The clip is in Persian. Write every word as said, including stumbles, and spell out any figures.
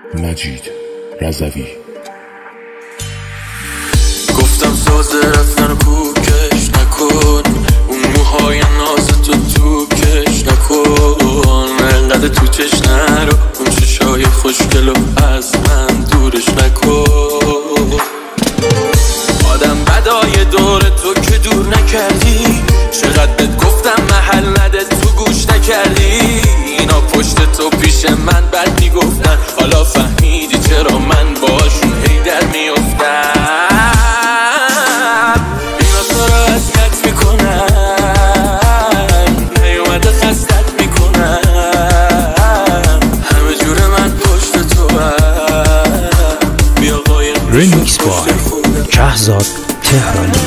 مجید رضوی. گفتم سازه رفتن کوکش نکن، اون موهای ناز تو تو کش نکن، انقدر تو چش نرو، اون چشای خوشگلو از من دورش نکن. آدم بدای دور تو که دور نکردی، چقدر بهت گفتم محل نده تو گوش نکردی. اینا پشت تو پیش من بد میگفتن، حالا فهمیدی چرا من باشون هی در میافتم. اینا تو رو اذیت میکنن، نیومده خستت میکنن، همه جور من پشت تو هم. بیا قایم ریمیکس بای کهزاد تهرانی.